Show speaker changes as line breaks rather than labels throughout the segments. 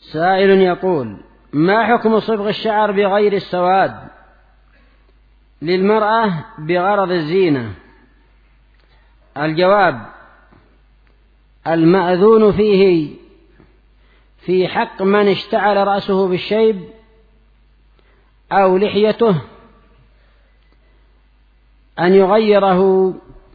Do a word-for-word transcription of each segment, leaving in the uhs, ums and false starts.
سائل يقول: ما حكم صبغ الشعر بغير السواد للمرأة بغرض الزينة؟ الجواب: المأذون فيه في حق من اشتعل رأسه بالشيب أو لحيته أن يغيره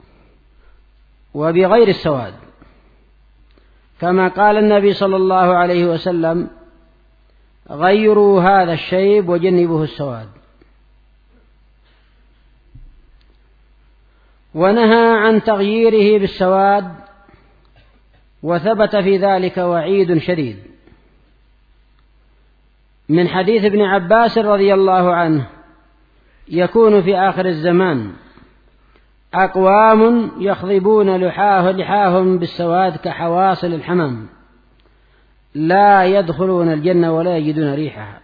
وبغير السواد، كما قال النبي صلى الله عليه وسلم: غيروا هذا الشيب وجنبوه السواد. ونهى عن تغييره بالسواد، وثبت في ذلك وعيد شديد من حديث ابن عباس رضي الله عنه: يكون في آخر الزمان أقوام يخضبون لحاهم بالسواد كحواصل الحمام، لا يدخلون الجنة ولا يجدون ريحها.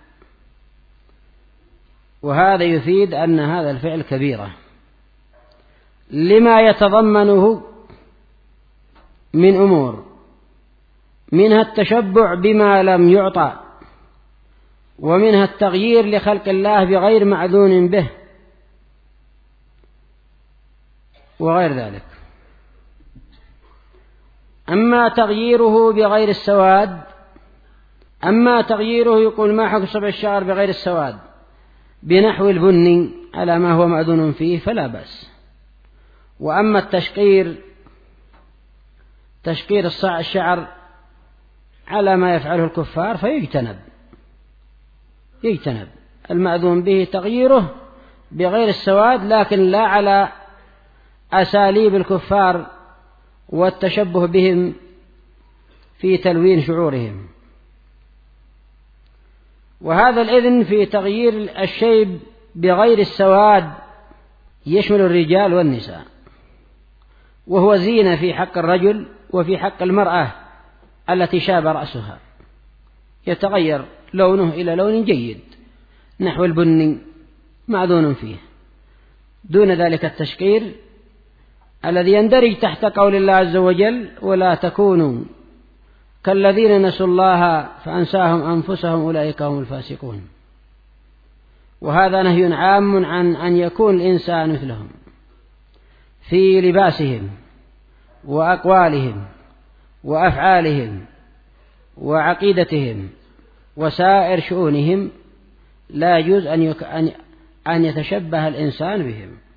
وهذا يفيد أن هذا الفعل كبيرة لما يتضمنه من أمور، منها التشبع بما لم يعطى، ومنها التغيير لخلق الله بغير معذون به، وغير ذلك. أما تغييره بغير السواد أما تغييره يقول: ما حكم صبغ الشعر بغير السواد بنحو البني على ما هو مأذون فيه فلا بأس. وأما التشقير تشقير الشعر على ما يفعله الكفار فيجتنب يجتنب المأذون به تغييره بغير السواد، لكن لا على أساليب الكفار والتشبه بهم في تلوين شعورهم. وهذا الإذن في تغيير الشيب بغير السواد يشمل الرجال والنساء، وهو زينة في حق الرجل وفي حق المرأة التي شاب رأسها، يتغير لونه إلى لون جيد نحو البني معذون فيه، دون ذلك التشقير الذي يندرج تحت قول الله عز وجل: ولا تكونوا كالذين نسوا الله فأنساهم أنفسهم أولئك هم الفاسقون. وهذا نهي عام عن أن يكون الإنسان مثلهم في لباسهم وأقوالهم وأفعالهم وعقيدتهم وسائر شؤونهم، لا يجوز أن يتشبه الإنسان بهم.